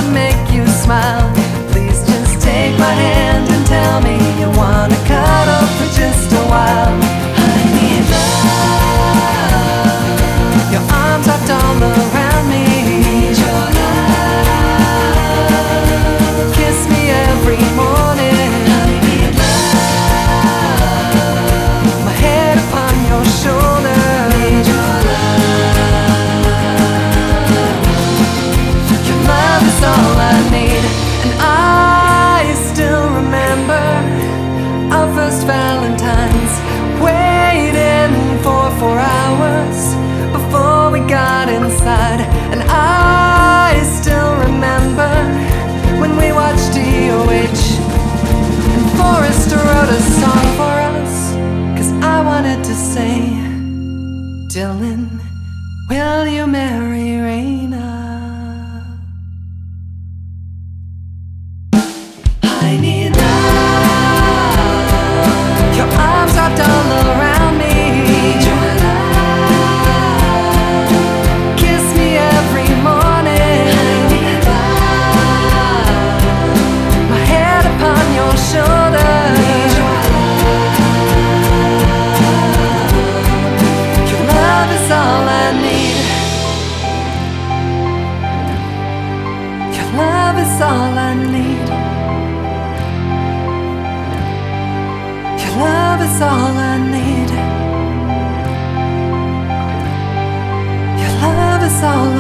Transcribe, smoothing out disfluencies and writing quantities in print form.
make you smile. Please just take my hand and tell me you wanna cuddle for just a while. I need love, your arms wrapped all around me. Need your love, kiss me every morning. I need love, my head upon your shoulder. Need your love is all I need. And I still remember our first Valentine's, waiting for 4 hours before we got inside. And I still remember when we watched DOH and Forrest wrote a song for us, 'cause I wanted to say, Dylan, will you marry Raina? I need love, your arms wrapped all around me. Need your love, kiss me every morning. I need love, my head upon your shoulder. Need your love is all I need. Your love is all I need. Love is all I need. Your love is all I need.